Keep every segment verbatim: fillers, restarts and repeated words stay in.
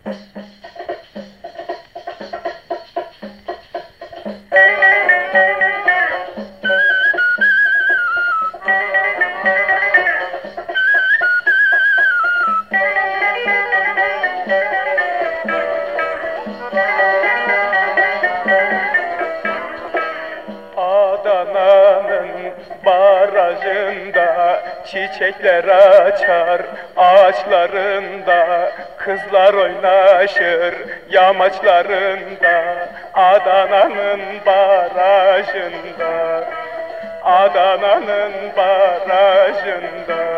Adana'nın barajında çiçekler açar, ağaçlarında kızlar oynaşır, yamaçlarında. Adana'nın barajında, Adana'nın barajında.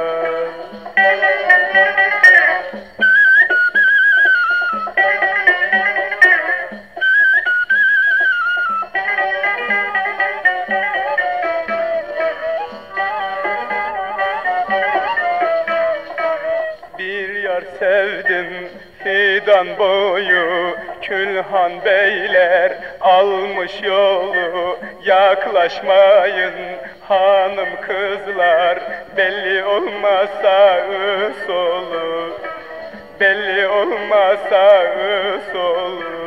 Bir yar sevdim fidan boyu, Külhan beyler almış yolu. Yaklaşmayın hanım kızlar, belli olmaz sağı solu, belli olmaz sağı solu.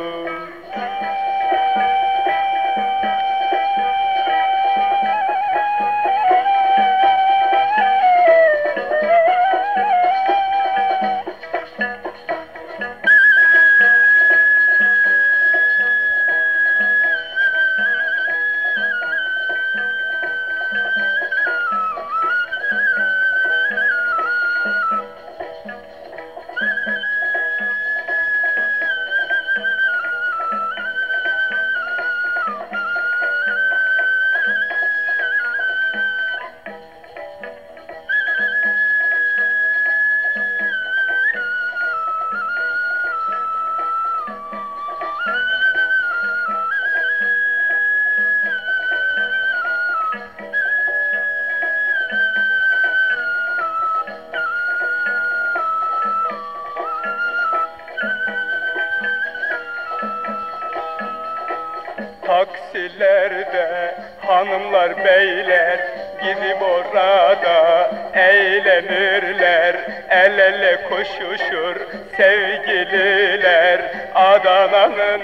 Taksilerde hanımlar beyler gidip orada eğlenirler. El ele koşuşur sevgililer Adana'nın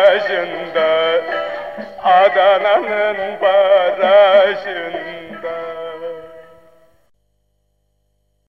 barajında, Adana'nın barajında.